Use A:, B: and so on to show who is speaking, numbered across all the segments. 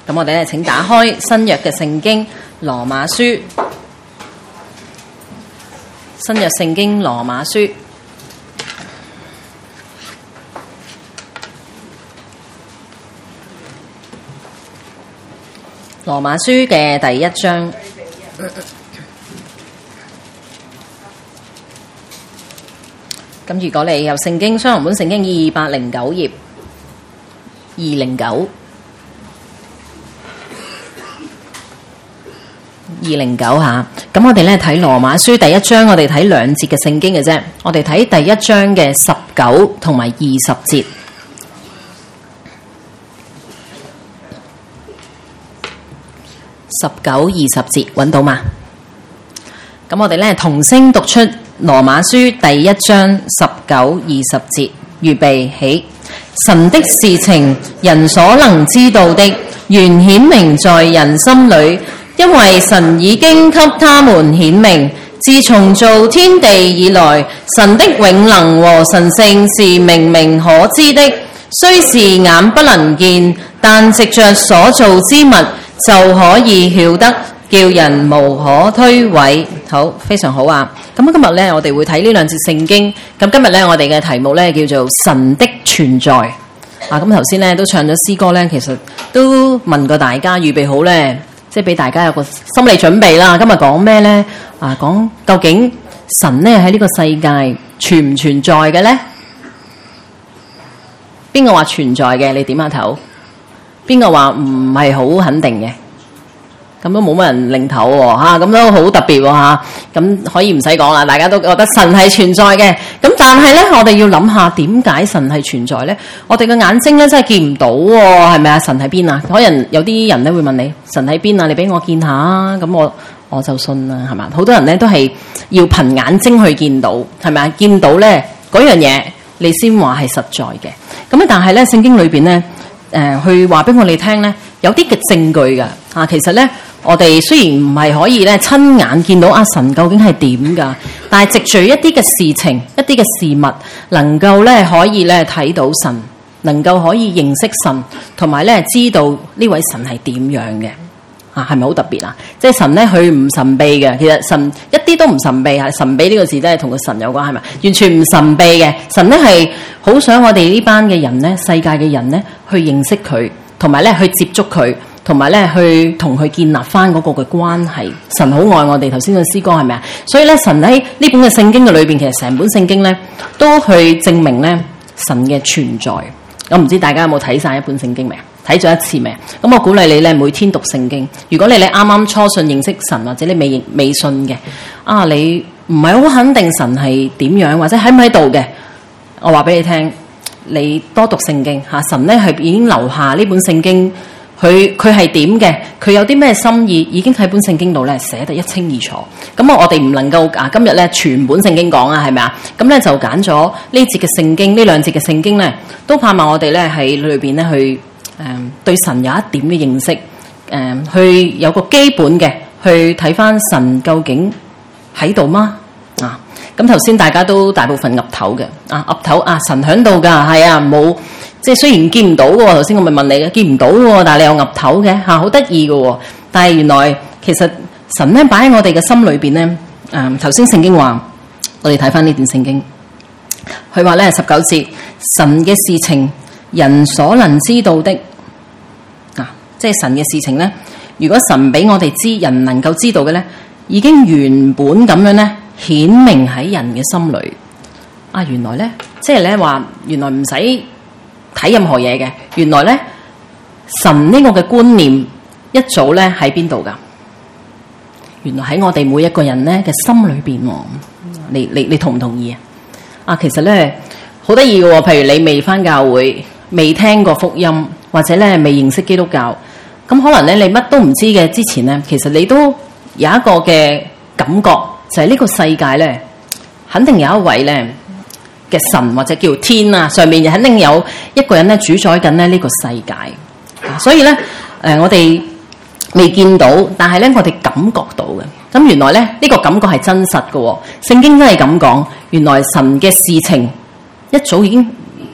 A: 咁我哋咧請打開新約嘅聖經羅馬書，新約聖經羅馬書。羅馬書嘅第一章，咁如果你有聖經雙行本聖經209頁209嚇，咁我哋咧睇羅馬書第一章，我哋睇兩節嘅聖經嘅啫，我哋睇第一章嘅19同埋20節。19、20節揾到嘛？咁我哋咧同聲讀出羅馬書第一章19、20節，預備起。神的事情，人所能知道的，原顯明在人心裏，因為神已經給他們顯明。自從造天地以來，神的永能和神性是明明可知的，雖是眼不能見，但藉着所造之物就可以曉得，叫人無可推諉。好，非常好啊！咁今日咧，我哋會睇呢兩節聖經。咁今日咧，我哋嘅題目咧叫做神的存在。啊，咁頭先咧都唱咗詩歌咧，其實都問過大家預備好咧，即係俾大家有個心理準備啦。今日講咩咧？啊，講究竟神咧喺呢個世界存唔存在嘅咧？邊個話存在嘅？你點下頭。邊個話唔係好肯定嘅？咁都冇乜人擰頭喎嚇，咁都好特別喎嚇。咁可以唔使講啦，大家都覺得神係存在嘅。咁但係咧，我哋要諗下點解神係存在咧？我哋嘅眼睛咧真係見唔到喎，係咪啊？神喺邊啊？可能有啲人咧會問你：神喺邊啊？你俾我見下啊！咁我就信啦，係嘛？好多人咧都係要憑眼睛去見到，係咪啊？見到咧嗰樣嘢，你先話係實在嘅。咁但係咧聖經裏邊咧。去話俾我哋聽咧，有啲嘅證據㗎嚇。其實咧，我哋雖然唔係可以咧親眼見到阿神究竟係點㗎，但係藉住一啲嘅事情、一啲嘅事物，能夠咧可以咧睇到神，能夠可以認識神，同埋咧知道呢位神係點樣嘅啊？係咪好特別啊？即係神咧，佢唔神秘嘅。其實神一啲都唔神秘嚇。神秘呢個字真係同個神有關係咪？完全唔神秘嘅。神咧係好想我哋呢班嘅人咧，世界嘅人咧，去認識佢，同埋咧去接觸佢，同埋咧去同佢建立翻嗰個嘅關係。神好愛我哋，頭先個詩歌係咪啊？所以咧，神喺呢本嘅聖經嘅裏邊，其實成本聖經咧都去證明咧神嘅存在。我唔知大家有冇睇晒一本聖經未？睇咗一次未？咁我鼓勵你咧，每天讀聖經。如果你啱啱初信認識神，或者你未信嘅，你唔係好肯定神係點樣，或者喺唔喺度嘅，我話俾你聽，你多讀聖經嚇。神咧係已經留下呢本聖經，佢係點嘅，佢有啲咩心意，已經喺本聖經度咧寫得一清二楚。咁我哋唔能夠今日咧全本聖經講啊，係咪啊？咁咧就揀咗呢節嘅聖經，呢兩節嘅聖經咧，都盼望我哋咧喺裏邊咧去。對神有一點嘅認識，去有個基本嘅去睇翻神究竟喺度嗎？咁頭先大家都大部分岌頭嘅，岌頭神喺度㗎，係啊，冇即係雖然見唔到嘅喎，頭先我咪問你嘅，見唔到喎，但係你又岌頭嘅嚇，好得意嘅喎。但係原來其實神咧擺喺我哋嘅心裏邊咧，頭先聖經話，我哋睇翻呢段聖經，佢話咧19節，神嘅事情。人所能知道的，即係神嘅事情咧。如果神俾我哋知，人能夠知道嘅咧，已經原本咁樣咧顯明喺人嘅心裏。原來咧，即係咧話，原來唔使睇任何嘢嘅。原來咧，神呢個嘅觀念一早咧喺邊度噶？原來喺我哋每一個人咧嘅心裏邊。你同唔同意啊？其實咧好得意嘅喎，譬如你未返教會。未聽過福音，或者咧未認識基督教，咁可能咧你乜都唔知嘅之前咧，其實你都有一個嘅感覺，就係呢個世界咧，肯定有一位咧嘅神或者叫天啊，上面肯定有一個人咧主宰緊咧呢個世界。所以咧我哋未見到，但係咧我哋感覺到嘅。咁原來咧呢個感覺係真實嘅喎，聖經真係咁講。原來神嘅事情一早已經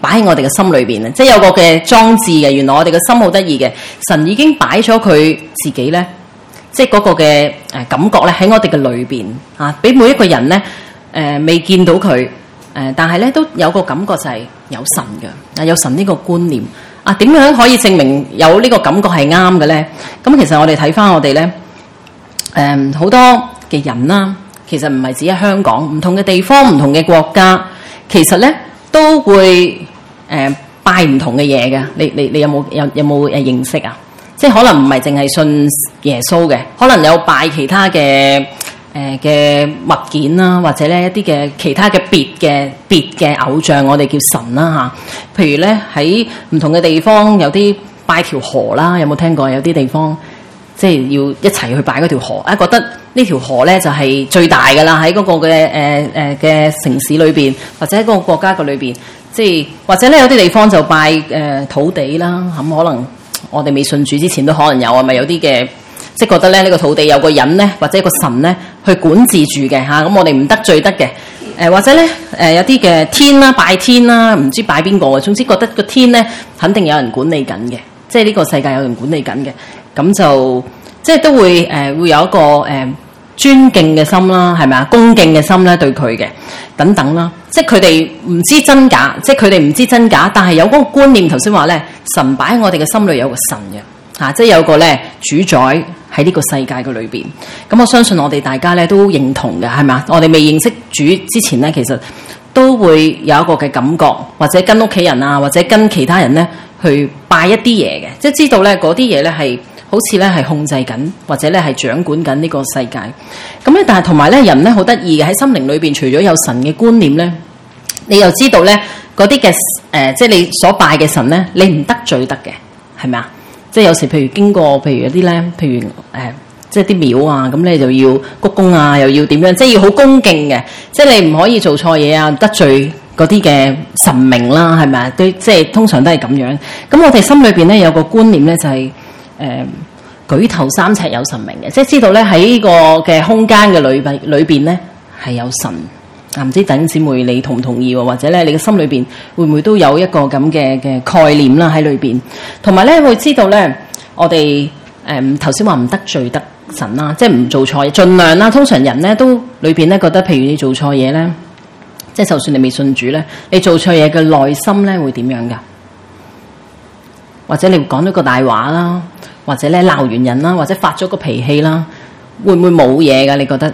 A: 擺喺我哋嘅心裏邊啊，即係有個嘅裝置嘅。原來我哋嘅心好得意嘅，神已經擺咗佢自己咧，即係嗰個嘅感覺咧喺我哋嘅裏邊啊，俾每一個人咧未見到佢但係咧都有個感覺就係有神嘅，有神呢個觀念啊。點樣可以證明有呢個感覺係啱嘅咧？咁其實我哋睇翻我哋咧好多嘅人啦，其實唔係只喺香港，唔同嘅地方、唔同嘅國家，其實咧都會拜唔同嘅嘢嘅。你有冇認識啊？即係可能唔係淨係信耶穌嘅，可能有拜其他嘅物件啦，或者咧一啲嘅其他嘅別嘅偶像，我哋叫神啦嚇。譬如咧喺唔同嘅地方有啲拜條河啦，有冇聽過？有啲地方即係要一齊去拜嗰條河，覺得呢條河咧就係最大㗎啦，喺嗰個嘅城市裏邊，或者喺嗰個國家嘅裏邊，即係或者咧有啲地方就拜土地啦。咁可能我哋未信主之前都可能有咪有啲嘅，即係覺得咧呢個土地有個人咧或者一個神咧去管治住嘅嚇。咁我哋唔得罪得嘅或者咧有啲嘅天啦，拜天啦，唔知拜邊個啊。總之覺得個天咧肯定有人管理緊嘅，即係呢個世界有人管理緊嘅。咁就即係都會會有一個尊敬嘅心啦，係咪啊？恭敬嘅心咧對佢嘅等等啦。即係佢哋唔知真假，即係佢哋唔知真假，但係有嗰個觀念。頭先話咧，神擺喺我哋嘅心裏有個神嘅即係有個咧主宰喺呢個世界嘅裏邊。咁我相信我哋大家咧都認同嘅，係咪啊？我哋未認識主之前咧，其實都會有一個嘅感覺，或者跟屋企人啊，或者跟其他人咧去拜一啲嘢嘅，即係知道咧嗰啲嘢咧係好似咧係控制緊，或者咧係掌管緊呢個世界。咁咧，但係同埋咧人咧好得意嘅，喺心靈裏邊，除咗有神嘅觀念咧，你又知道咧嗰啲嘅即係你所拜嘅神咧，你唔得罪得嘅，係咪啊？即係有時譬如經過，譬如有啲咧，譬如即係啲廟啊，咁你就要鞠躬啊，又要點樣，即係要好恭敬嘅，即係你唔可以做錯嘢啊，得罪嗰啲嘅神明啦，係咪啊？都即係通常都係咁樣。咁我哋心裏邊咧有個觀念咧就係舉頭三尺有神明嘅，即係知道咧喺呢個嘅空間嘅裏邊咧係有神啊。唔知弟兄姊妹你同唔同意喎？或者咧你嘅心裏邊會唔會都有一個咁嘅概念啦喺裏邊？同埋咧會知道咧我哋頭先話唔得罪得神啦，即係唔做錯嘢，盡量啦。通常人咧都裏邊咧覺得，譬如你做錯嘢咧，即係就算你未信主咧，你做錯嘢嘅內心咧會點樣㗎？或者你講咗個大話啦，或者咧鬧完人啦，或者發咗個脾氣啦，會唔會冇嘢㗎？你覺得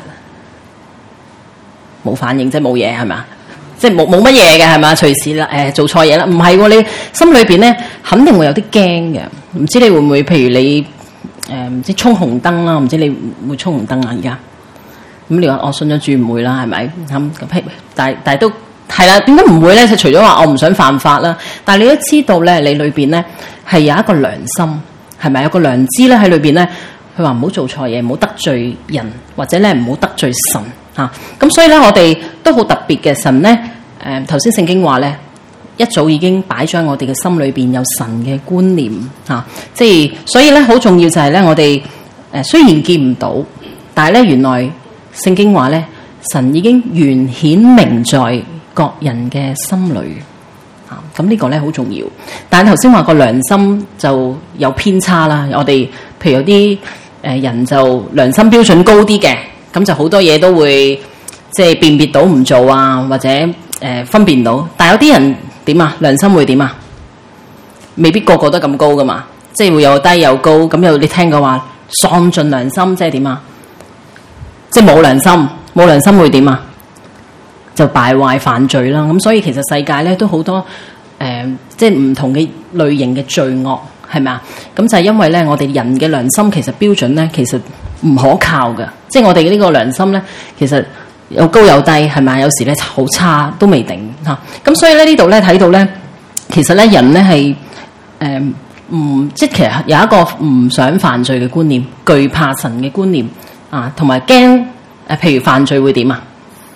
A: 冇反應，即係冇嘢係咪啊？即係冇乜嘢嘅係咪啊？隨時做錯嘢啦，唔係喎，你心裏邊咧肯定會有啲驚嘅。唔知你會唔會譬如你唔知衝紅燈啦？唔知你會衝紅燈啊？而家咁你話我信咗主唔會啦，係咪咁？但係都係啦。點解唔會咧？就除咗話我唔想犯法啦，但係你都知道咧，你裏邊咧係有一個良心，係咪有個良知咧喺裏邊咧？佢話唔好做錯嘢，唔好得罪人，或者咧唔好得罪神嚇。咁所以咧，我哋都好特別嘅。神咧頭先聖經話咧，一早已經擺咗喺我哋嘅心裏邊有神嘅觀念嚇。即係所以咧，好重要就係咧，我哋雖然見唔到，但係咧原來聖經話咧，神已經原顯明在各人嘅心裏嚇。咁呢個咧好重要。但係頭先話個良心就有偏差啦。我哋譬如有啲人就良心標準高啲嘅，咁就好多嘢都會即係辨別到唔做啊，或者分辨到。但係有啲人點啊？良心會點啊？未必個個都咁高噶嘛，即係會有低有高。咁有你聽過話喪盡良心，即係點啊？即係冇良心，冇良心會點啊？就敗壞犯罪啦。咁所以其實世界咧都好多即係唔同嘅類型嘅罪惡。係咪啊？咁就係因為咧，我哋人嘅良心其實標準咧，其實唔可靠嘅。即係我哋嘅呢個良心咧，其實有高有低，係咪？有時咧好差都未定嚇。咁所以咧呢度咧睇到咧，其實咧人咧係即係其實有一個唔想犯罪嘅觀念，懼怕神嘅觀念啊，同埋驚譬如犯罪會點啊？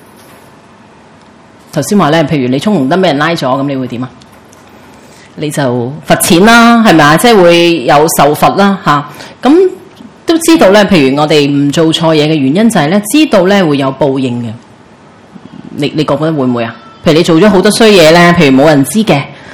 A: 頭先話咧，譬如你衝紅燈俾人拉咗，咁你會點啊？你就罰錢啦，係咪啊？即係會有受罰啦，嚇。咁都知道咧，譬如我哋唔做錯嘢嘅原因就係咧，知道咧會有報應嘅。你覺得會唔會啊？譬如你做咗好多衰嘢咧，譬如冇人知嘅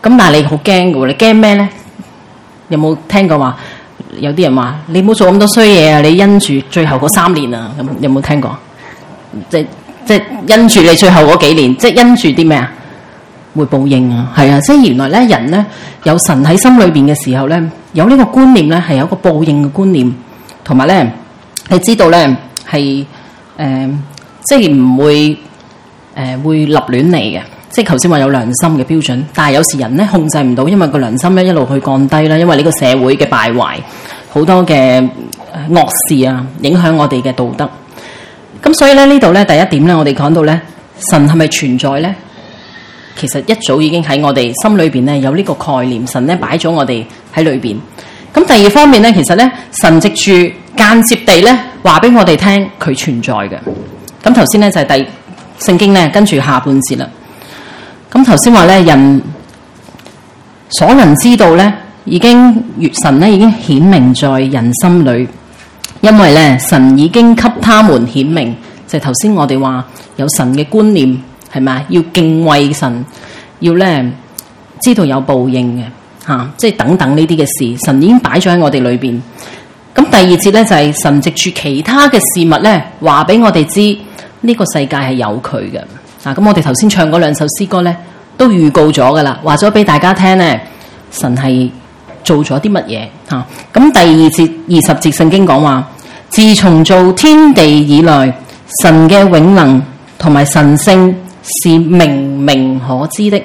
A: 咁但係你好驚嘅喎，你驚咩咧？有冇聽過話？有啲人話你唔好做咁多衰嘢啊！你因住最後嗰3年啊，咁有冇聽過？即因住你最後嗰幾年，即係因住啲咩啊？會報應啊！係啊，即係原來咧人咧有神喺心裏邊嘅時候咧，有呢個觀念咧係有個報應嘅觀念，同埋咧你知道咧係即係唔會會立亂嚟嘅。即係頭先話有良心嘅標準，但係有時人咧控制唔到，因為個良心咧一路去降低啦，因為呢個社會嘅敗壞，好多嘅惡事啊，影響我哋嘅道德。咁所以咧呢度咧第一點咧，我哋講到咧神係咪存在咧？其實一早已經喺我哋心裏邊咧有呢個概念，神咧擺咗我哋喺裏邊。咁第二方面咧，其實咧神藉住間接地咧話俾我哋聽佢存在嘅。咁頭先咧就係聖經咧跟住下半節啦。咁頭先話咧，人所能知道咧，已經神咧已經顯明在人心裏，因為咧神已經給他們顯明，就係頭先我哋話有神嘅觀念，係咪？要敬畏神，要咧知道有報應嘅即係等等呢啲嘅事，神已經擺咗喺我哋裏邊。咁第二節咧就係神藉住其他嘅事物咧，話俾我哋知呢個世界係有佢嘅。咁我哋頭先唱嗰2首詩歌咧，都預告咗噶啦，話咗俾大家聽咧，神係做咗啲乜嘢嚇。咁第二節20節聖經講話，自從造天地以來，神嘅永能同埋神性是明明可知的，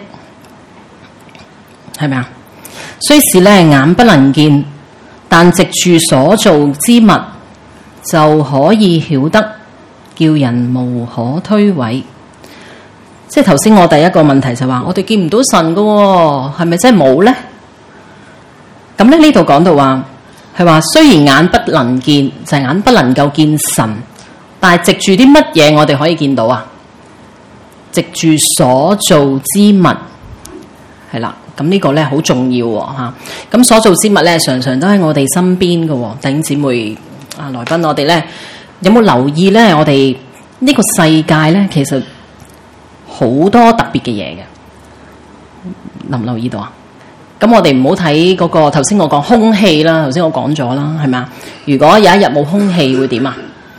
A: 係咪啊？雖是咧眼不能見，但藉住所造之物就可以曉得，叫人無可推諉。即係頭先我第一個問題就話，我哋見唔到神㗎喎，係咪真係冇咧？咁咧呢度講到話，係話雖然眼不能見，就係眼不能夠見神，但係藉住啲乜嘢我哋可以見到啊？藉住所造之物，係啦。咁呢個咧好重要喎。咁所造之物咧，常常都喺我哋身邊嘅喎。弟兄姊妹啊，來賓，我哋咧有冇留意咧？我哋呢個世界咧，其實好多特別嘅嘢嘅，留唔留意到啊？咁我哋唔好睇嗰個頭先我講空氣啦，頭先我講咗啦，係咪啊？如果有一日冇空氣會點啊？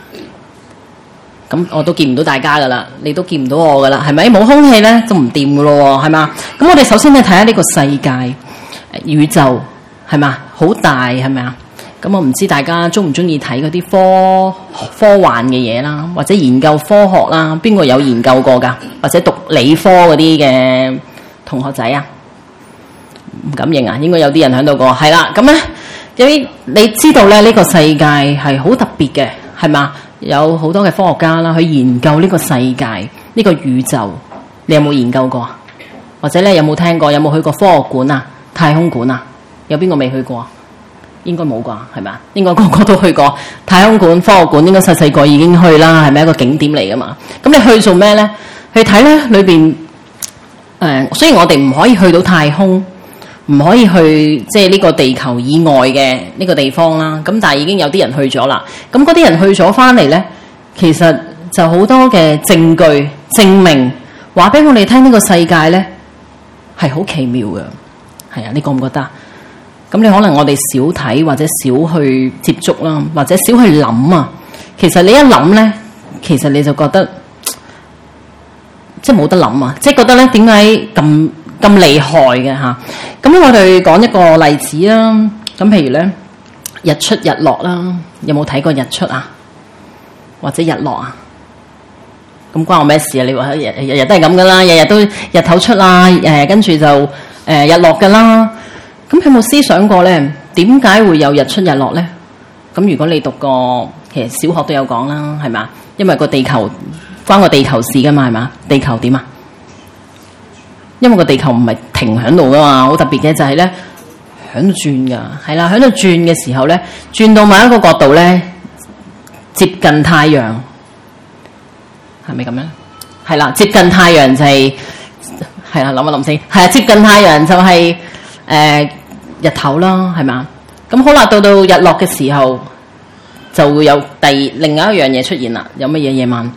A: 咁我都見唔到大家噶啦，你都見唔到我噶啦，係咪？冇空氣咧都唔掂噶咯，係嘛？咁我哋首先咧睇下呢個世界宇宙係嘛，好大係咪啊？咁我唔知大家中唔中意睇嗰啲科幻嘅嘢啦，或者研究科學啦，邊個有研究過噶？或者讀理科嗰啲嘅同學仔啊？唔敢認啊，應該有啲人喺度個，係啦。咁咧，有啲你知道咧，呢個世界係好特別嘅，係嘛？有好多嘅科學家啦，去研究呢個世界，呢個宇宙。你有冇研究過？或者咧有冇聽過？有冇去過科學館啊、太空館啊？有邊個未去過？應該冇啩，係咪啊？應該個個都去過太空館、科學館，應該細細個已經去啦，係咪一個景點嚟噶嘛？咁你去做咩咧？去睇咧裏邊雖然我哋唔可以去到太空，唔可以去即係呢個地球以外嘅呢個地方啦。咁但係已經有啲人去咗啦。咁嗰啲人去咗翻嚟咧，其實就好多嘅證據證明話俾我哋聽，呢個世界咧係好奇妙嘅。係啊，你覺唔覺得？咁你可能我哋少睇或者少去接觸啦，或者少去諗啊。其實你一諗咧，其實你就覺得即係冇得諗啊！即係覺得咧，點解咁厲害嘅嚇？咁我哋講一個例子啦。咁譬如咧，日出日落啦，有冇睇過日出啊？或者日落啊？咁關我咩事啊？你話日日都係咁噶啦，日日都日頭出啦，跟住就日落噶啦。咁有冇思想過咧？點解會有日出日落咧？咁如果你讀過，其實小學都有講啦，係嘛？因為個地球關個地球事噶嘛，係嘛？地球點啊？因為個地球唔係停喺度噶嘛，好特別嘅就係咧喺度轉噶，係啦，喺度轉嘅時候咧，轉到某一個角度咧，接近太陽，係咪咁樣？係啦，接近太陽就係係啦，諗一諗先，係啊，接近太陽就係日頭啦，係嘛？咁好啦，到日落嘅時候就會有另外一樣嘢出現啦。有乜嘢夜晚？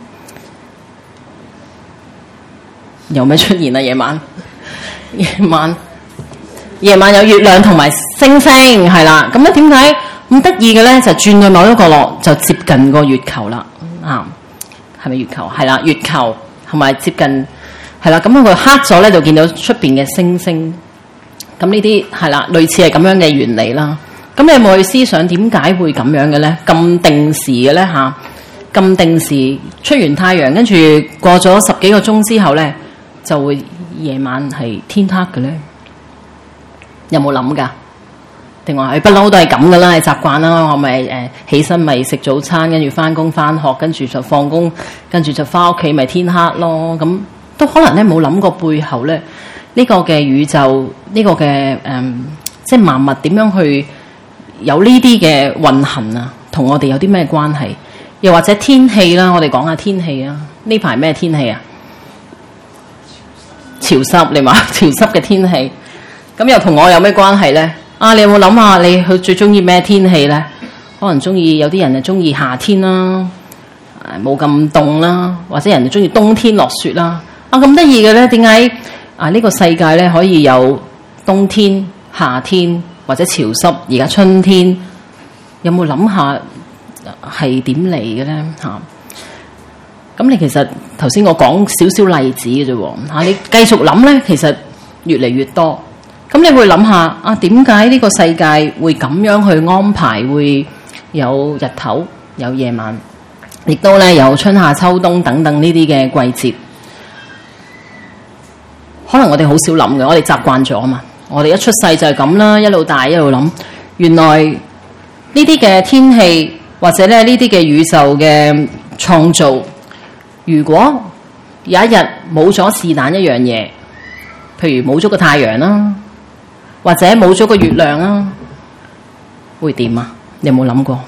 A: 有咩出現啊？夜晚夜晚有月亮同埋星星，係啦。咁咧點解咁得意嘅咧？就轉去某一個角落就接近個月球啦。啊，係咪月球？係啦，月球同埋接近係啦。咁佢黑咗咧，就見到出邊嘅星星。咁呢啲係啦，類似係咁樣嘅原理啦。咁你有冇去思想點解會咁樣嘅咧？咁定時嘅咧嚇，咁定時出完太陽，跟住過咗10幾個鐘之後咧，就會夜晚係天黑嘅咧？有冇諗㗎？定話不嬲都係咁噶啦，係習慣啦。我咪起身咪食早餐，跟住翻工翻學，跟住就放工，跟住就翻屋企，咪天黑咯。咁都可能咧冇諗過背後咧呢個嘅宇宙，呢個嘅即係萬物點樣去有呢啲嘅運行啊？同我哋有啲咩關係？又或者天氣啦，我哋講下天氣啊。呢排咩天氣啊？潮濕，你話潮濕嘅天氣，咁又同我有咩關係咧？啊，你有冇諗下你佢最中意咩天氣咧？可能中意有啲人就中意夏天啦，冇咁凍啦，或者人就中意冬天落雪啦。啊，咁得意嘅咧，點解啊呢個世界咧可以有冬天、夏天或者潮濕，而家春天有冇諗下係點嚟嘅咧？嚇！咁你其實頭先我講少少例子嘅啫喎，你繼續諗咧，其實越嚟越多。咁你會諗下啊，點解呢個世界會咁樣去安排，會有日頭、有夜晚，亦都咧有春夏秋冬等等呢啲嘅季節？可能我哋好少諗嘅，我哋習慣咗啊嘛。我哋一出世就係咁啦，一路大一路諗。原來呢啲嘅天氣或者咧呢啲嘅宇宙嘅創造，如果有一日冇咗是但一樣嘢，譬如冇咗個太陽啦，或者冇咗個月亮啦，會點啊？你有冇諗過？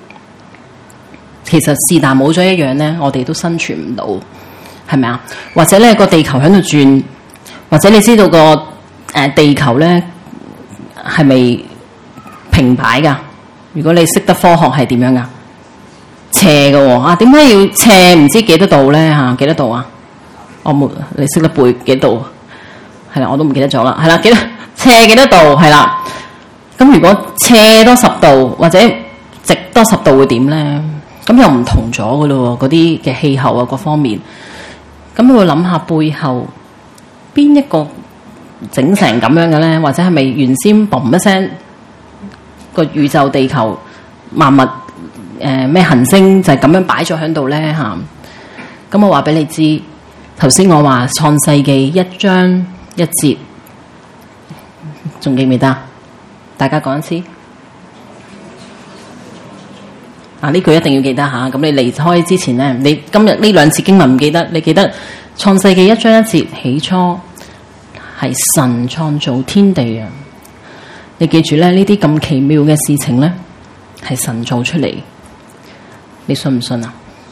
A: 其實是但冇咗一樣咧，我哋都生存唔到，係咪啊？或者咧個地球喺度轉，或者你知道個地球咧係咪平擺㗎？如果你識得科學係點樣㗎？斜嘅喎啊！點解要斜唔知幾多度咧嚇？幾多度啊？我冇，你識得背幾度？係啦，我都唔記得咗啦。係啦，幾多斜幾多度？係啦。咁如果斜多10度或者直多10度會點咧？咁又唔同咗嘅咯喎，嗰啲嘅氣候啊各方面。咁你會諗下背後邊一個整成咁樣嘅咧？或者係咪原先嘣一聲個宇宙地球萬物？咩行星就係咁樣擺咗喺度咧嚇？咁我話俾你知，頭先我話創世記1章1節，仲記唔記得？大家講一次。啊，呢句一定要記得嚇。咁你離開之前咧，你今日呢2節經文唔記得，你記得創世記1章1節，起初係神創造天地啊！你記住咧，呢啲咁奇妙嘅事情咧，係神做出嚟。你信唔信啊？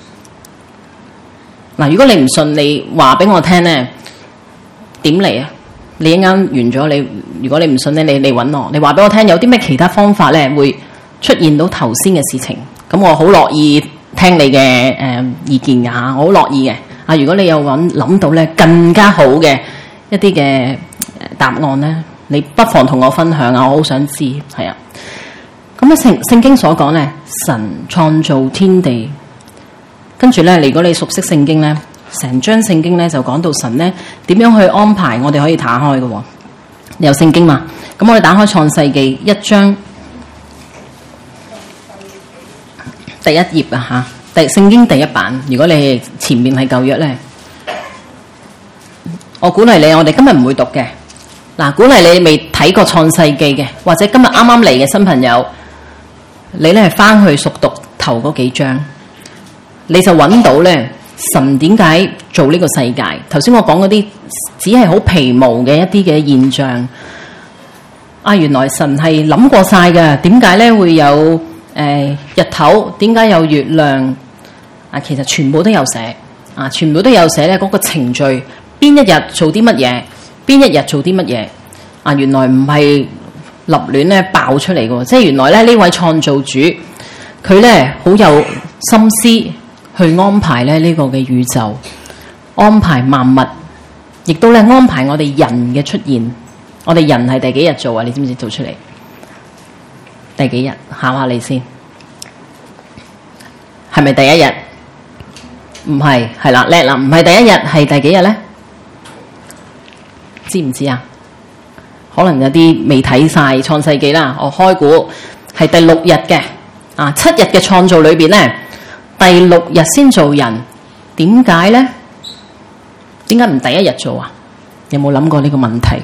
A: 嗱，如果你唔信，你話俾我聽咧，點嚟啊？你一陣間完咗，如果你唔信咧，你嚟揾我，你話俾我聽，有啲咩其他方法咧會出現到頭先嘅事情？咁我好樂意聽你嘅意見㗎嚇，我好樂意嘅。啊，如果你有諗到咧更加好嘅一啲嘅答案咧，你不妨同我分享啊！我好想知，係啊。咁咧聖經所講咧，神創造天地，跟住咧，如果你熟悉聖經咧，成章聖經咧就講到神咧點樣去安排，我哋可以打開嘅喎。有聖經嘛？咁我哋打開創世記1章第1頁啊嚇，聖經第1版。如果你前面係舊約咧，我鼓勵你，我哋今日唔會讀嘅。嗱，鼓勵你未睇過創世記嘅，或者今日啱啱嚟嘅新朋友。你咧係翻去熟讀頭嗰幾章，你就揾到咧神點解做呢個世界。頭先我講嗰啲只係好皮毛嘅一啲嘅現象。啊，原來神係諗過晒嘅。點解咧會有日頭？點解有月亮？啊，其實全部都有寫。啊，全部都有寫咧嗰個程序，邊一日做啲乜嘢，邊一日做啲乜嘢。啊，原來唔係立亂咧爆出嚟嘅，即係原來咧呢位創造主佢咧好有心思去安排咧呢個嘅宇宙，安排萬物，亦都咧安排我哋人嘅出現。 我哋人係第幾日做啊？你知唔知做出嚟？第幾日？考下你先，係咪第一日？唔係，係啦，叻啦，唔係第一日，係第幾日咧？知唔知啊？可能有啲未睇晒創世記啦，我開估係第6日嘅，7日嘅創造裏邊咧，第6日先做人，點解咧？點解唔第一日做啊？有冇諗過呢個問題？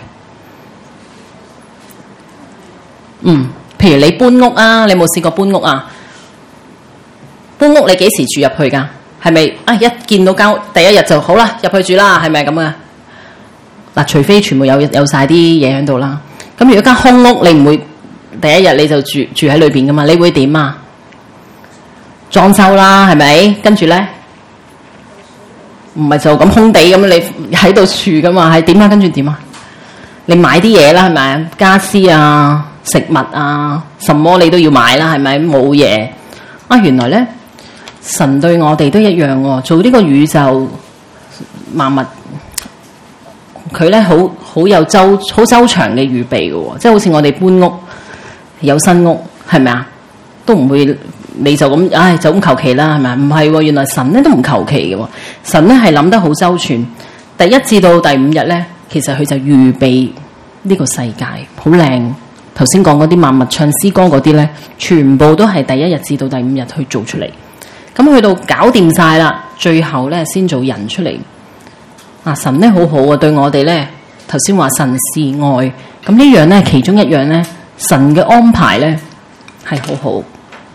A: 譬如你搬屋啊，你有冇試過搬屋啊？搬屋你幾時住入去噶？係咪一見到間屋第一日就好啦，入去住啦？係咪咁啊？嗱，除非全部有晒啲嘢喺度啦。咁如果間空屋，你唔會第一日你就住喺裏邊噶嘛？你會點啊？裝修啦，係咪？跟住咧，唔係就咁空地咁，你喺度住噶嘛？係點啊？跟住點啊？你買啲嘢啦，係咪？家私啊、食物啊，什麼你都要買啦，係咪？冇嘢原來咧，神對我哋都一樣喎。做呢個宇宙萬物，佢咧好有周詳嘅預備嘅喎，即係好似我哋搬屋有新屋，係咪啊？都唔會你就咁就咁求其啦，係咪？唔係喎，原來神咧都唔求其嘅喎，神咧係諗得好周全。第1至到第5日咧，其實佢就預備呢個世界好靚。頭先講嗰啲萬物唱詩歌嗰啲咧，全部都係第1日至到第5日去做出嚟。咁去到搞掂晒啦，最後咧先做人出嚟。神咧好好啊，對我哋咧，頭先話神是愛，咁呢樣咧，其中一樣咧，神嘅安排咧係好好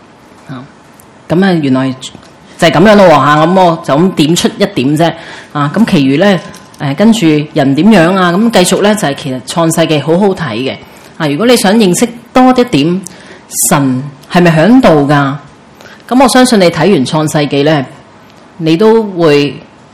A: 咁原來就係咁樣咯咁我就咁點出一點啫咁其餘咧跟住人點樣咁繼續咧就係其實創世記好好睇嘅如果你想認識多一點神係咪響度噶？咁我相信你睇完創世記咧，你都會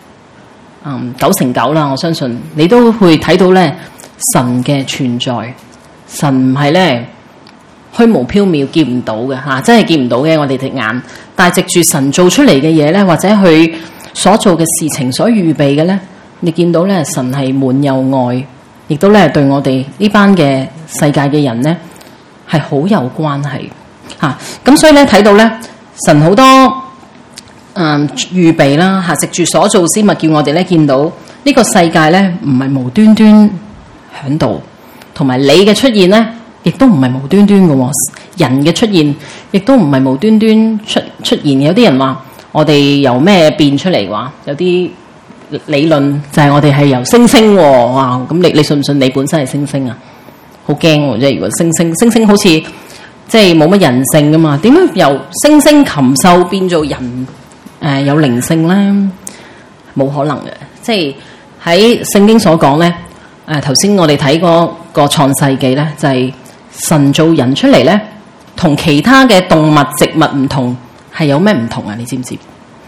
A: 9成9啦，我相信你都會睇到咧神嘅存在，神唔係咧虛無縹緲見唔到嘅真係見唔到嘅我哋隻眼，但係藉住神做出嚟嘅嘢咧，或者佢所做嘅事情所預備嘅咧，你見到咧神係滿有愛，亦都咧對我哋呢班嘅世界嘅人咧係好有關係咁所以咧睇到咧神好多預備啦藉住所造之物，叫我哋咧見到呢個世界咧唔係無端端響度，同埋你嘅出現咧亦都唔係無端端嘅人嘅出現亦都唔係無端端出現。有啲人話我哋由咩變出嚟話，有啲理論就係我哋係由星星咁你信唔信你本身係星星啊？好驚喎！即係如果星星好似即係冇乜人性噶嘛，點樣由猩猩禽獸變做人有靈性咧？冇可能嘅。即係喺聖經所講咧頭先我哋睇嗰個創世記咧，就係神造人出嚟咧，同其他嘅動物植物唔同，係有咩唔同啊？你知唔知？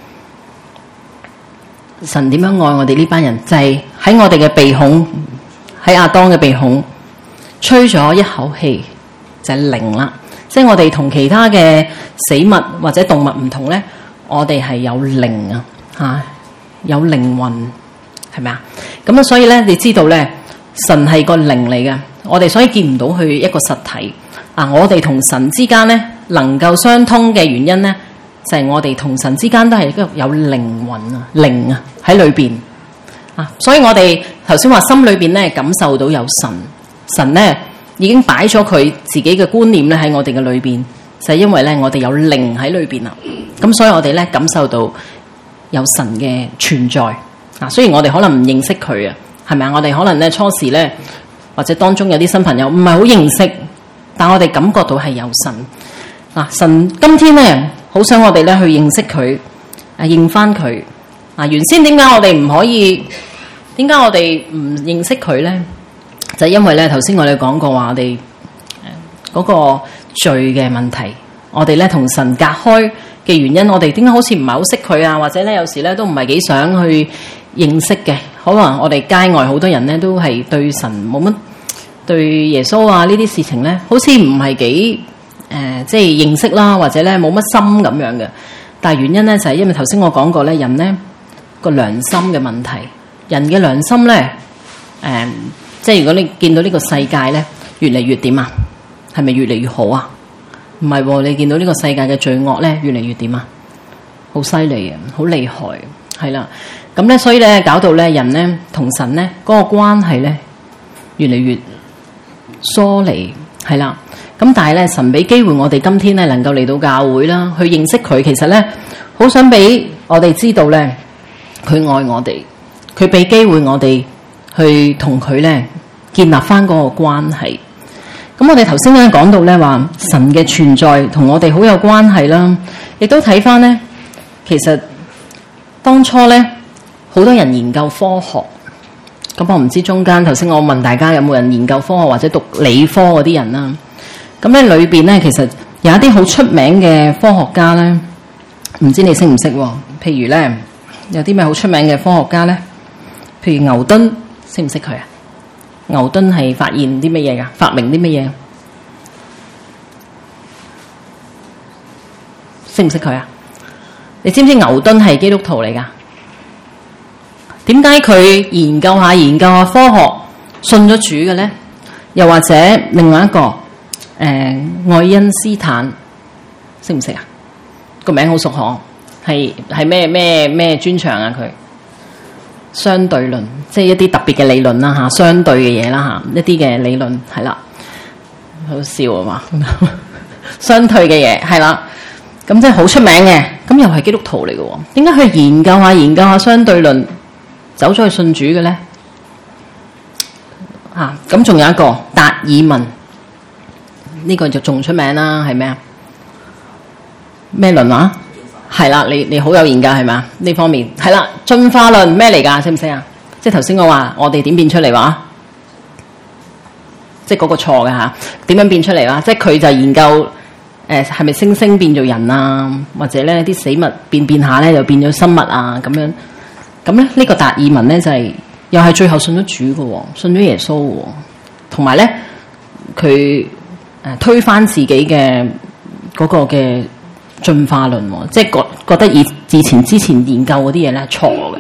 A: 神點樣愛我哋呢班人？就係喺我哋嘅鼻孔，喺亞當嘅鼻孔吹咗一口氣，就係靈啦。即係我哋同其他嘅死物或者動物唔同咧，我哋係有靈有靈魂，係咪啊？咁所以咧，你知道咧，神係個靈嚟嘅，我哋所以見唔到佢一個實體我哋同神之間咧能夠相通嘅原因咧，就係我哋同神之間都係一個有靈魂靈喺裏邊所以我哋頭先話心裏邊咧感受到有神咧已經擺咗佢自己嘅觀念咧喺我哋嘅裏邊，就係因為咧我哋有靈喺裏邊啦。咁所以我哋咧感受到有神嘅存在雖然我哋可能唔認識佢係咪啊？我哋可能咧初時咧或者當中有啲新朋友唔係好認識，但我哋感覺到係有神神今天咧好想我哋咧去認識佢認翻佢原先點解我哋唔可以？點解我哋唔認識佢咧？就係因為咧頭先我哋講過話，我哋嗰個罪嘅問題，我哋咧同神隔開嘅原因，我哋點解好似唔係好識佢或者咧有時咧都唔係幾想去認識嘅？可能我哋街外好多人咧都係對神冇乜，對耶穌呢啲事情咧，好似唔係幾即係認識啦，或者咧冇乜心咁樣嘅。但係原因咧就係因為頭先我講過咧，人咧個良心嘅問題，人嘅良心咧即係如果你見到呢個世界咧越嚟越點啊，係咪越嚟越好啊？唔係喎，你見到呢個世界嘅罪惡咧越嚟越點啊？好犀利啊，好厲害，係啦。咁咧，所以咧搞到咧人咧同神咧嗰個關係咧越嚟越疏離，係啦。咁但係咧，神俾機會我哋今天咧能夠嚟到教會啦，去認識佢。其實咧，好想俾我哋知道咧，佢愛我哋，佢俾機會我哋去同佢咧建立翻嗰個關係。咁我哋頭先咧講到咧話神嘅存在同我哋好有關係啦，亦都睇翻咧，其實當初咧好多人研究科學。咁我唔知中間頭先我問大家有冇人研究科學或者讀理科嗰啲人啦。咁咧裏邊咧，其實有一啲好出名嘅科學家咧，唔知你識唔識喎？譬如咧，有啲咩好出名嘅科學家咧？譬如牛頓，識唔識佢啊？牛頓係發現啲乜嘢㗎？發明啲乜嘢？識唔識佢啊？你知唔知牛頓係基督徒嚟㗎？點解佢研究下科學信咗主嘅咧？又或者另外一個？愛因斯坦識唔識啊？個名好熟嗬，係咩專長啊？佢相對論，即係一啲特別嘅理論啦嚇，相對嘅嘢啦嚇，一啲嘅理論係啦，好笑啊嘛，相對嘅嘢係啦，咁即係好出名嘅，咁又係基督徒嚟嘅喎，點解佢研究下相對論，走咗去信主嘅咧？咁仲有一個達爾文。呢個就仲出名啦，係咩啊？咩論話？係啦，你好有研究係咪？呢方面係啦，進化論咩嚟㗎？識唔識啊？即係頭先我話我哋點變出嚟話？即係嗰個錯嘅嚇，點樣變出嚟啦？即係佢就研究係咪猩猩變做人啊？或者咧啲死物變下咧就變咗生物啊咁樣。咁咧呢個達爾文咧就係又係最後信咗主嘅喎，信咗耶穌喎，同埋咧佢。推翻自己嘅嗰個嘅進化論，即係覺得之前研究嗰啲嘢咧錯嘅。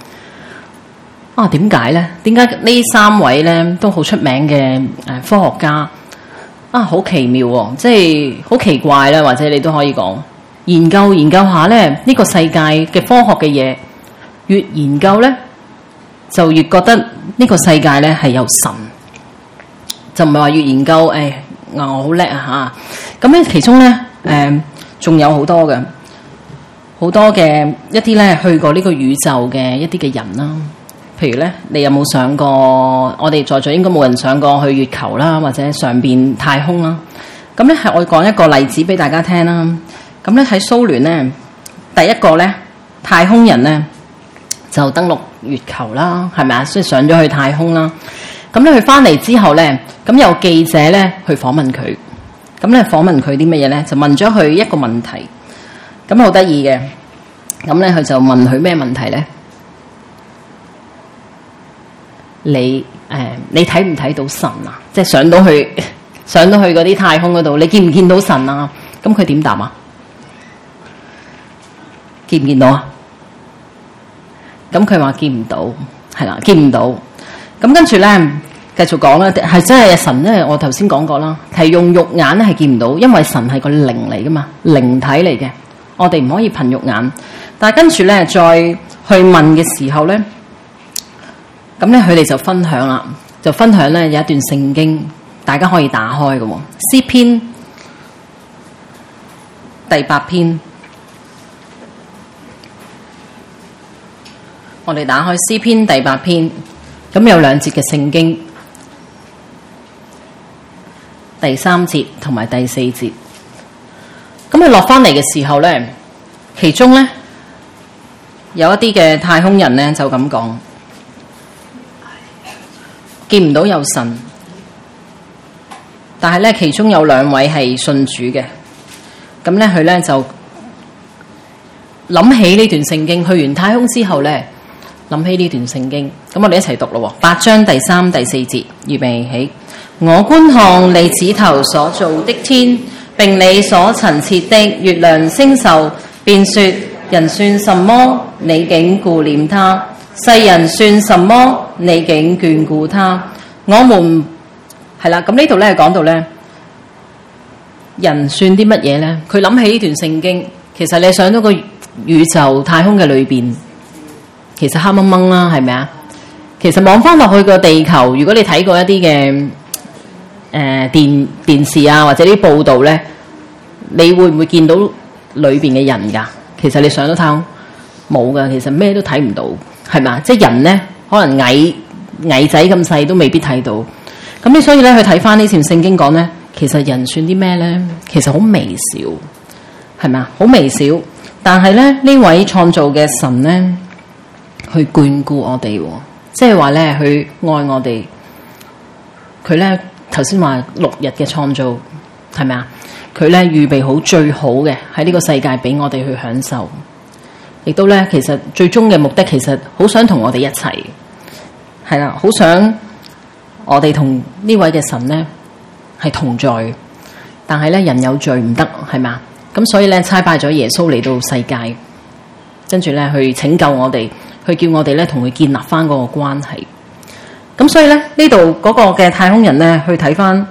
A: 點解咧？點解呢三位咧都好出名嘅科學家好奇妙喎，即係好奇怪啦，或者你都可以講研究下咧呢個世界嘅科學嘅嘢，越研究咧就越覺得呢個世界咧係有神，就唔係話越研究我好叻啊嚇！咁咧其中咧仲有好多嘅一啲咧去過呢個宇宙嘅一啲嘅人啦。譬如咧，你有冇上過？我哋在座應該冇人上過去月球啦，或者上邊太空啦。咁咧係我講一個例子俾大家聽啦。咁咧喺蘇聯咧，第一個咧太空人咧就登陸月球啦，係咪啊？所以上咗去太空啦。咁咧佢翻嚟之後咧，咁有記者咧去訪問佢，咁咧訪問佢啲乜嘢咧？就問咗佢一個問題，咁好得意嘅。咁咧佢就問佢咩問題咧？你睇唔睇到神啊？即係上到去嗰啲太空嗰度，你見唔見到神啊？咁佢點答啊？見唔見到啊？咁佢話見唔到，係啦，見唔到。咁跟住咧，繼續講啦，係真係神咧。我頭先講過啦，係用肉眼咧係見唔到，因為神係個靈嚟噶嘛，靈體嚟嘅，我哋唔可以憑肉眼。但係跟住咧，再去問嘅時候咧，咁咧佢哋就分享啦，咧有一段聖經，大家可以打開嘅喎，詩篇第8篇，我哋打開詩篇第8篇。咁有2節嘅聖經，第3節同埋第4節。咁佢落翻嚟嘅時候咧，其中咧有一啲嘅太空人咧就咁講，見唔到有神，但係咧其中有2位係信主嘅。咁咧佢咧就諗起呢段聖經，去完太空之後咧。諗起呢段聖經，咁我哋一齊讀咯。8章第3、第4節，預備起。我觀看你指頭所造的天，並你所陳設的月亮星宿，便說：人算什麼？你竟顧念他；世人算什麼？你竟眷顧他。 我們係啦，咁呢度咧講到咧，人算啲乜嘢咧？佢諗起呢段聖經，其實你上到個宇宙太空嘅裏邊，其實黑掹掹啦，係咪啊？其實望翻落去個地球，如果你睇過一啲嘅電視啊，或者啲報道咧，你會唔會見到裏邊嘅人㗎？其實你上到太空冇㗎，其實咩都睇唔到，係咪啊？即係人咧，可能矮仔咁細都未必睇到。咁你所以咧去睇翻呢段聖經講咧，其實人算啲咩咧？其實好微小，係咪啊？好微小，但係咧呢位創造嘅神咧，去眷顧我哋，即係話咧去愛我哋。佢咧頭先話6日嘅創造，係咪啊？佢咧預備好最好嘅喺呢個世界俾我哋去享受，亦都咧其實最終嘅目的其實好想同我哋一齊，係啦，好想我哋同呢位嘅神咧係同在，但係咧人有罪唔得，係咪啊？咁所以咧差派咗耶穌嚟到世界，跟住咧去拯救我哋，去叫我哋咧同佢建立翻嗰個關係。咁所以咧呢度嗰個嘅太空人咧去睇翻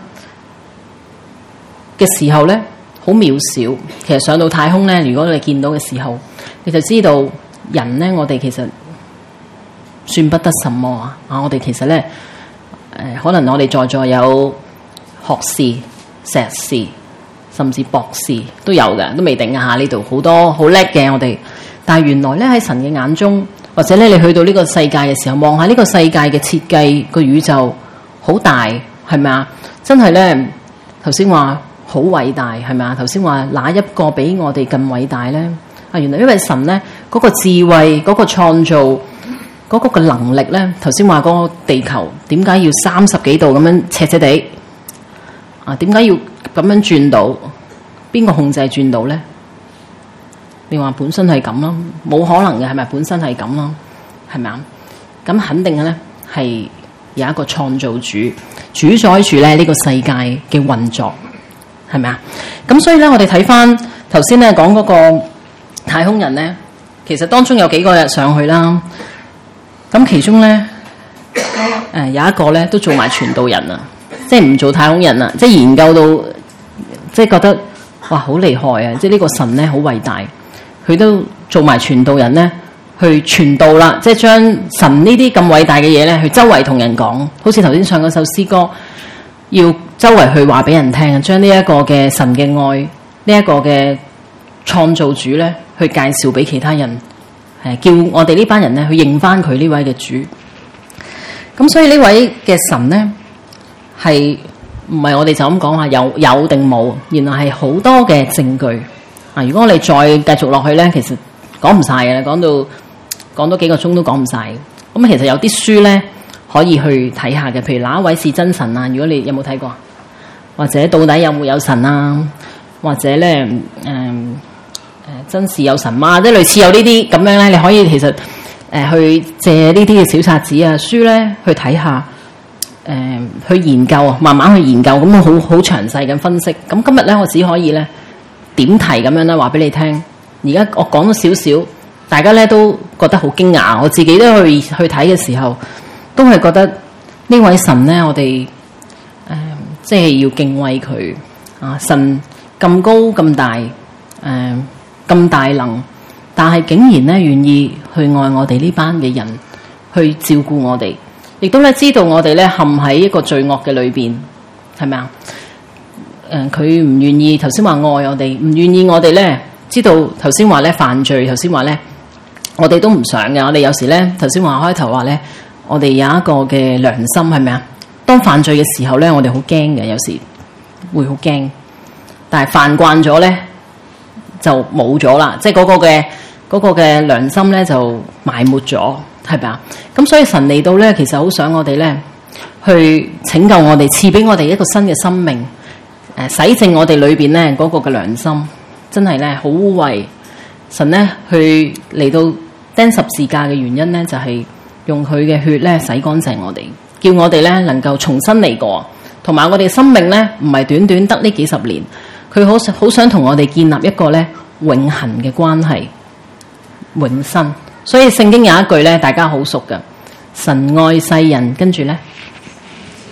A: 嘅時候咧，好渺小。其實上到太空咧，如果你見到嘅時候，你就知道人咧，我哋其實算不得什麼啊！我哋其實咧，可能我哋在座有學士、碩士，甚至博士都有嘅，都未定啊！呢度好多好叻嘅我哋，但係原來咧喺神嘅眼中，或者咧你去到呢個世界嘅時候，望下呢個世界嘅設計，個宇宙好大，係咪啊？真係咧，頭先話好偉大，係咪啊？頭先話哪一個比我哋更偉大咧？啊，原來因為神咧嗰個智慧、嗰個創造、嗰個嘅能力咧，頭先話嗰個地球點解要30幾度咁樣斜斜地啊？點解要咁樣轉到？邊個控制轉到咧？你話本身係咁咯，冇可能嘅，係咪？本身係咁咯，係咪啊？咁肯定嘅咧係有一個創造主主宰住咧呢個世界嘅運作，係咪啊？咁所以咧，我哋睇翻頭先咧講嗰個太空人咧，其實當中有幾個人上去啦。咁其中咧，有一個咧都做埋傳道人啊，即係唔做太空人啊，即係研究到，即係覺得哇好厲害啊！即係呢個神咧好偉大，佢都做埋傳道人咧去傳道啦，即係將神呢啲咁偉大嘅嘢咧去周圍同人講，好似頭先唱嗰首詩歌，要周圍去話俾人聽啊，將呢一個嘅神嘅愛，呢一個嘅創造主咧去介紹俾其他人。叫我哋呢班人咧去認翻佢呢位嘅主。咁所以呢位嘅神咧係唔係我哋就咁講話有定冇？原來係好多嘅證據啊！如果我哋再繼續落去咧，其實講唔晒嘅啦，講多幾個鐘都講唔晒。咁其實有啲書咧可以去睇下嘅，譬如哪一位是真神啊？如果你有冇睇過，或者到底有冇有神啊？或者咧真是有神嗎？即係類似有呢啲咁樣咧，你可以其實去借呢啲嘅小冊子啊書咧去睇下，去研究啊，慢慢去研究，咁好詳細咁分析。咁今日咧我只可以咧點題咁樣咧話俾你聽。而家我講咗少少，大家咧都覺得好驚訝，我自己都去睇嘅時候，都係覺得呢位神咧，我哋即係要敬畏佢啊！神咁高咁大，咁大能，但係竟然咧願意去愛我哋呢班嘅人，去照顧我哋，亦都咧知道我哋咧陷喺一個罪惡嘅裏邊，係咪啊？佢唔願意頭先話愛我哋，唔願意我哋咧知道頭先話咧犯罪，頭先話咧我哋都唔想嘅。我哋有時咧頭先話開頭話咧，我哋有一個嘅良心，係咪啊？當犯罪嘅時候咧，我哋好驚嘅，有時會好驚，但係犯慣咗咧，就冇咗啦，即係嗰個嘅良心咧就埋沒咗，係咪啊？咁所以神嚟到咧，其實好想我哋咧去拯救我哋，賜俾我哋一個新嘅生命，洗淨我哋裏邊咧嗰個嘅良心，真係咧好污穢。神咧去嚟到釘十字架嘅原因咧，就係用佢嘅血咧洗乾淨我哋，叫我哋咧能夠重新嚟過，同埋我哋生命咧唔係短短得呢幾十年。佢好想同我哋建立一個咧永恆嘅關係，永生。所以聖經有一句咧，大家好熟嘅，神愛世人，跟住咧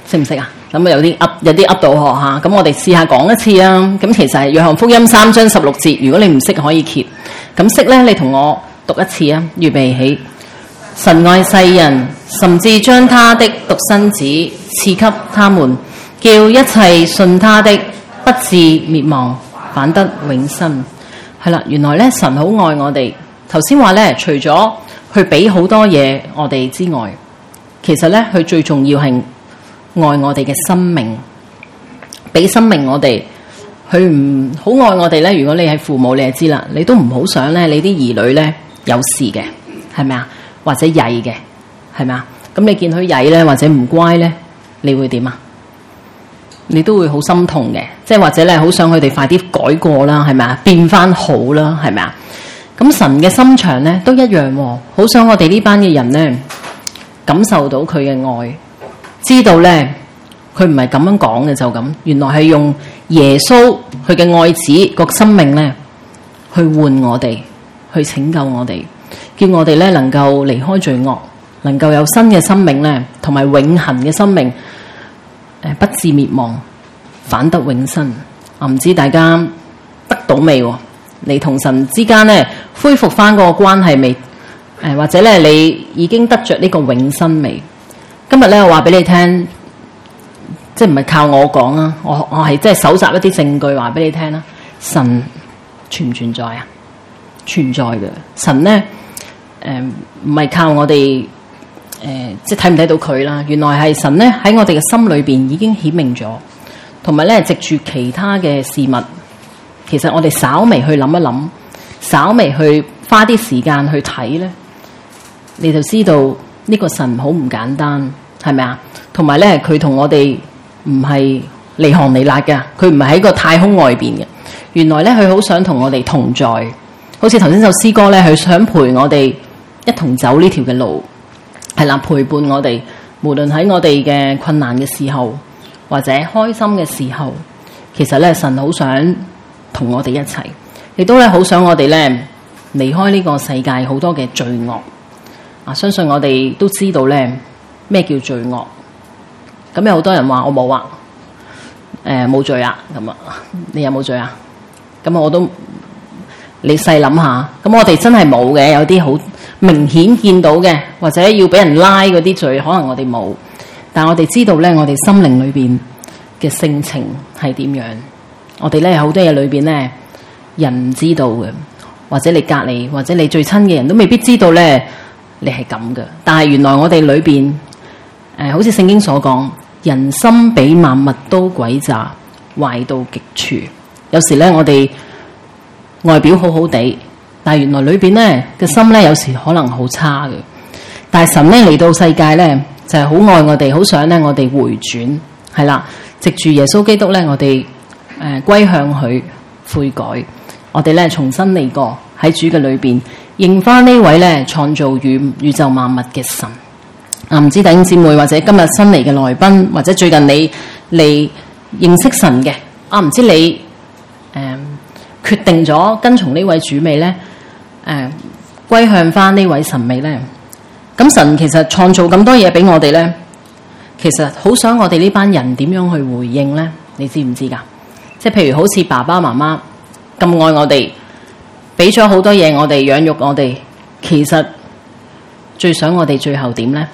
A: 識唔識啊？咁有啲噏到嗬嚇，咁我哋試下講一次啊。咁其實係約翰福音3章16節，如果你唔識可以揭。咁識咧，你同我讀一次啊。預備起。神愛世人，甚至將他的獨生子賜給他們，叫一切信他的不至滅亡，反得永生。係啦，原來咧神好愛我哋。頭先話咧，除咗去俾好多嘢我哋之外，其實咧佢最重要係愛我哋嘅生命，俾生命我哋。佢唔好愛我哋咧。如果你係父母，你就知啦，你都唔好想咧你啲兒女咧有事嘅，係咪啊？或者曳嘅，係咪啊？咁你見佢曳咧，或者唔乖咧，你會點啊？你都會好心痛嘅，即係或者咧好想佢哋快啲改過啦，係咪啊？變翻好啦，係咪啊？咁神嘅心腸咧都一樣喎，好想我哋呢班嘅人咧感受到佢嘅愛，知道咧佢唔係咁樣講嘅就咁，原來係用耶穌佢嘅愛子個生命咧去換我哋，去拯救我哋。叫我哋咧能夠離開罪惡，能夠有新嘅生命咧，同埋永恆嘅生命，不至滅亡，反得永生。我唔知大家得到未？你同神之間咧恢復翻嗰個關係未？或者咧你已經得着呢個永生未？今日咧我話俾你聽，即係唔係靠我講啊？我係即係搜集一啲證據話俾你聽啦。神存唔存在啊？存在嘅。神咧。唔係靠我哋即係睇唔睇到佢啦。原來係神咧喺我哋嘅心裏邊已經顯明咗，同埋咧藉住其他嘅事物，其實我哋稍微去諗一諗，稍微去花啲時間去睇咧，你就知道呢個神好唔簡單，係咪啊？同埋咧佢同我哋唔係離行離辣嘅，佢唔係喺個太空外邊嘅。原來咧佢好想同我哋同在，好似頭先首詩歌咧，佢想陪我哋一同走呢條嘅路，係啦，陪伴我哋，無論喺我哋嘅困難嘅時候，或者開心嘅時候，其實咧神好想同我哋一齊，亦都咧好想我哋咧離開呢個世界好多嘅罪惡。啊，相信我哋都知道咧咩叫罪惡。咁有好多人話我冇啊，冇罪啊，咁啊，你有冇罪啊？咁我都你細諗下，咁我哋真係冇嘅，有啲好明顯見到嘅，或者要俾人拉嗰啲罪，可能我哋冇。但係我哋知道咧，我哋心靈裏邊嘅性情係點樣？我哋咧有好多嘢裏邊咧，人唔知道嘅，或者你隔離，或者你最親嘅人都未必知道咧，你係咁嘅。但係原來我哋裏邊，好似聖經所講，人心比萬物都詭詐，壞到極處。有時咧，我哋外表好好地，但係原來裏邊咧嘅心咧，有時可能好差嘅。但係神咧嚟到世界咧，就係好愛我哋，好想咧我哋回轉，係啦，藉住耶穌基督咧，我哋歸向佢悔改，我哋咧重新嚟過喺主嘅裏邊，認翻呢位咧創造宇宙萬物嘅神。唔知弟兄姊妹或者今日新嚟嘅來賓，或者最近你嚟認識神嘅，唔知你決定咗跟從呢位主未咧？歸向翻呢位神未咧？咁神其實創造咁多嘢俾我哋咧，其實好想我哋呢班人點樣去回應咧？你知唔知噶？即係譬如好似爸爸媽媽咁愛我哋，俾咗好多嘢我哋養育我哋，其實最想我哋最後點咧？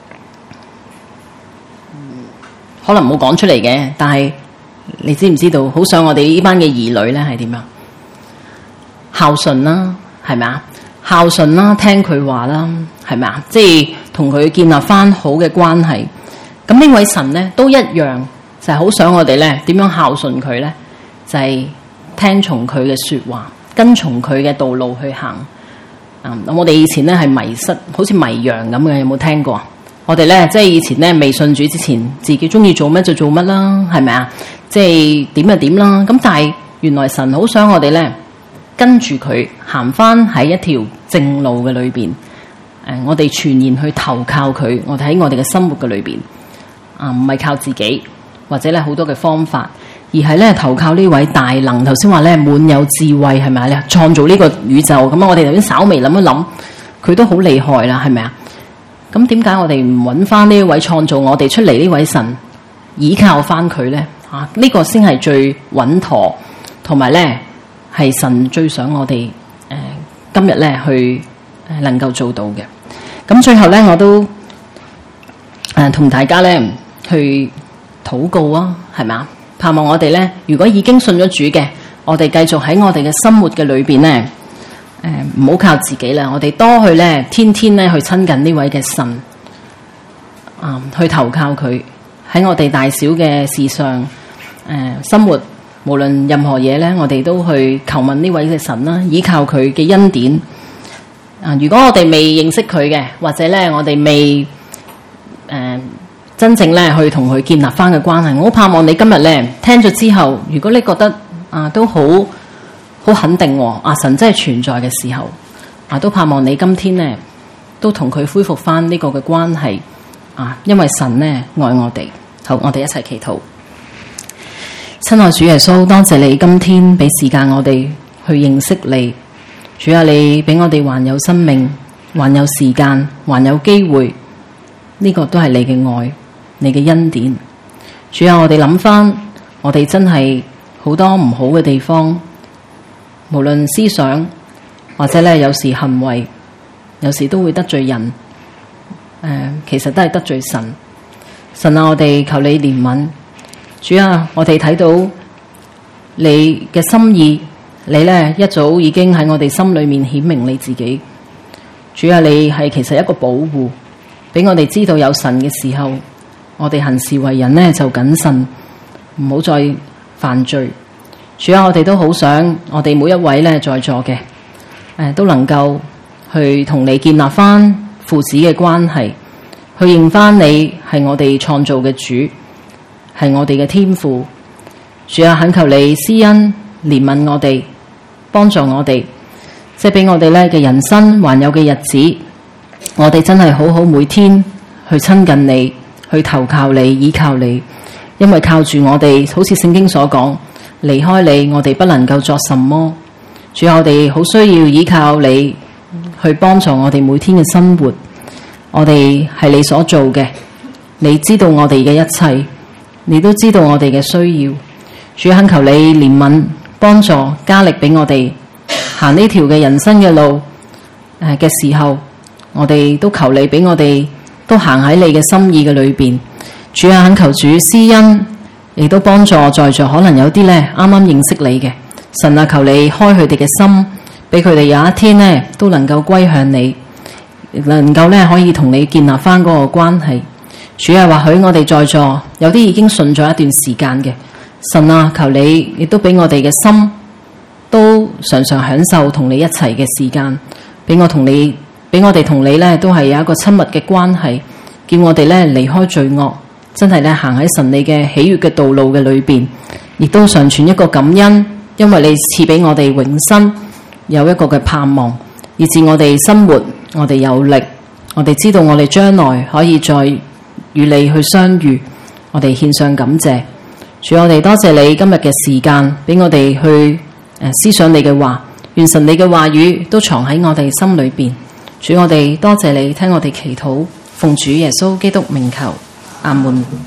A: 可能冇講出嚟嘅，但係你知唔知道？好想我哋呢班嘅兒女咧係點樣？孝順啦，係咪啊？孝順啦，聽佢話啦，係咪啊？即係同佢建立翻好嘅關係。咁呢位神咧都一樣，就係好想我哋咧點樣孝順佢咧？就係聽從佢嘅說話，跟從佢嘅道路去行。咁我哋以前咧係迷失，好似迷羊咁嘅，有冇聽過？我哋咧即係以前咧未信主之前，自己中意做乜就做乜啦，係咪啊？即係點就點啦。咁但係原來神好想我哋咧跟住佢行翻喺一條正路嘅裏邊。我哋全然去投靠佢，我哋喺我哋嘅生活嘅裏邊唔係靠自己或者咧好多嘅方法，而係咧投靠呢位大能。頭先話咧滿有智慧，係咪啊？咧創造呢個宇宙咁啊！我哋頭先稍微諗一諗，佢都好厲害啦，係咪啊？咁點解我哋唔揾翻呢位創造我哋出嚟呢位神倚靠翻佢咧？呢個先係最穩妥，同埋咧係神最想我哋今日咧去能夠做到嘅。咁最後咧，我都同大家咧去禱告啊，係咪？盼望我哋咧，如果已經信咗主嘅，我哋繼續喺我哋嘅生活嘅裏邊咧，唔好靠自己啦，我哋多去咧，天天咧去親近呢位嘅神，去投靠佢喺我哋大小嘅事上，生活無論任何嘢咧，我哋都去求問呢位嘅神啦，依靠佢嘅恩典。如果我哋未認識佢嘅，或者咧我哋未真正咧去同佢建立翻嘅關係，我好盼望你今日咧聽咗之後，如果你覺得都好肯定神真係存在嘅時候，都盼望你今天咧都同佢恢復翻呢個嘅關係因為神咧愛我哋。好，我哋一齊祈禱。親愛主耶穌，多謝你今天俾時間我哋去認識你。主啊，你俾我哋還有生命，還有時間，還有機會，呢個都係你嘅愛，你嘅恩典。主啊，我哋諗翻，我哋真係好多唔好嘅地方，無論思想或者咧有時行為，有時都會得罪人。其實都係得罪神。神啊，我哋求你憐憫。主啊，我哋睇到你嘅心意，你呢一早已經喺我哋心裏面顯明你自己。主啊，你係其實一個保護，俾我哋知道有神嘅時候，我哋行事為人呢就謹慎，唔好再犯罪。主啊，我哋都好想我哋每一位呢在座嘅都能夠去同你建立翻父子嘅關係，去認翻你係我哋創造嘅主，係我哋嘅天父。主啊，懇求你施恩憐憫我哋，幫助我哋，即係俾我哋咧嘅人生還有嘅日子，我哋真係好好每天去親近你，去投靠你，依靠你。因為靠住我哋，好似聖經所講，離開你我哋不能夠作什麼。主啊，我哋好需要依靠你去幫助我哋每天嘅生活。我哋係你所做嘅，你知道我哋嘅一切，你都知道我哋嘅需要。主，懇求你憐憫幫助，加力俾我哋行呢條嘅人生嘅路嘅時候，我哋都求你俾我哋都行喺你嘅心意嘅裏邊。主啊，懇求主施恩，亦都幫助在座可能有啲咧啱啱認識你嘅神啊，求你開佢哋嘅心，俾佢哋有一天咧都能夠歸向你，能夠咧可以同你建立翻嗰個關係。主啊，或許我哋在座有啲已經信咗一段時間嘅神啊，求你亦都俾我哋嘅心都常常享受同你一齊嘅時間，俾我哋同你咧都係有一個親密嘅關係，叫我哋咧離開罪惡，真係咧行喺神你嘅喜悅嘅道路嘅裏邊，亦都常存一個感恩，因為你賜俾我哋永生，有一個嘅盼望，以致我哋生活，我哋有力，我哋知道我哋將來可以再與你去相遇，我哋獻上感謝。主，我哋多謝你今日嘅時間，俾我哋去思想你嘅話，願神你嘅話語都藏喺我哋心裏邊。主，我哋多謝你聽我哋祈禱，奉主耶穌基督名求，阿門。